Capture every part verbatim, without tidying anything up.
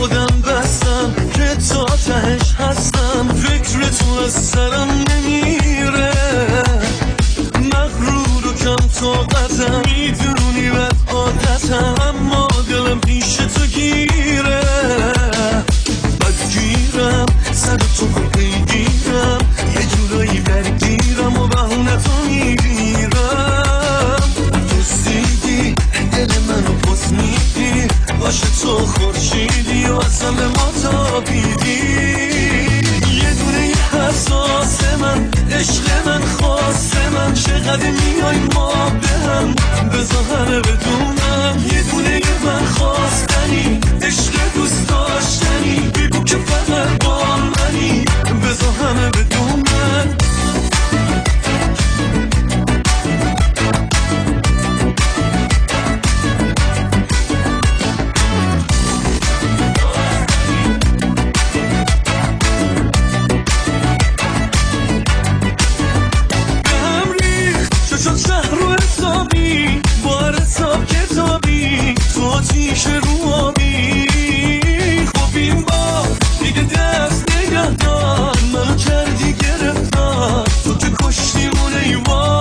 خودم بستم که تا تهش هستم، فکر تو از سرم نمیره، مغرور و کم طاقتم، میدونی بد عادتم، اما دلم پیش تو گیره، بدگیرم سر تو بگیرم، یه جورایی درگیرم و بهونه تو میگیرم، دوستیدی دل منو پس میدی، باشه تو خورشیدی و اصلا به ما تابیدی، یه دونه حساس من، عشق من، خاص من، چقدر میای ما به هم، بذار همه بدونم، یه دونه من خواستنی، عشق دوست داشتنی، بگو که فقط با منی، بذار همه بدونم. آتیش رو آبی خب این با دیگه دست نگه دار، منو کردی گرفتار، تو که کشتیمونه ای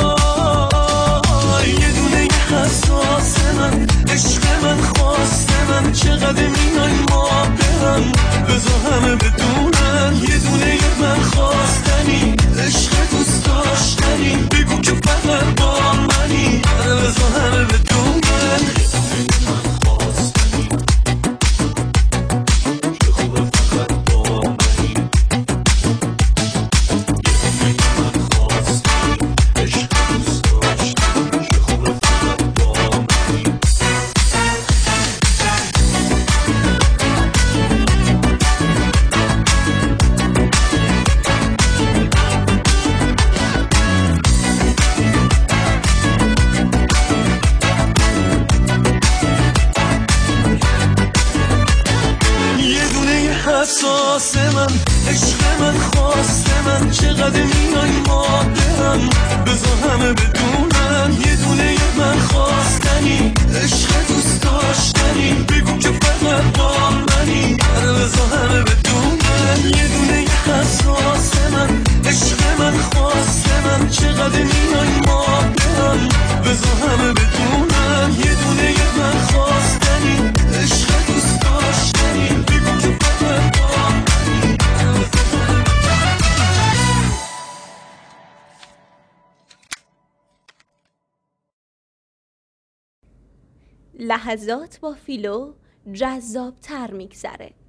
وای، یه دونه یه حساس من، عشق من، خواست من، چقدر میای ما برم، بذار همه بدونن، یه دونه یه من خواستنی، عشق دوست داشتنی، بگو که فقط با منی، بذار همه بدونن. حساس من، عشق من، خواست من، چقدر میای ما برم، بذار همه بدونن، یه دونه یه من خواستنی، عشق دوست داشتنی، بگو که فقط با منی، بذار همه بدونن، یه دونه یه حساس من، عشق من، خواست من، چقدر میای ما برم، بذار همه بدونن، یه دونه یه من خواستنی، عشق دوست داشتنی، بگو که فقط با لحظات با فیلو جذاب تر میگذره.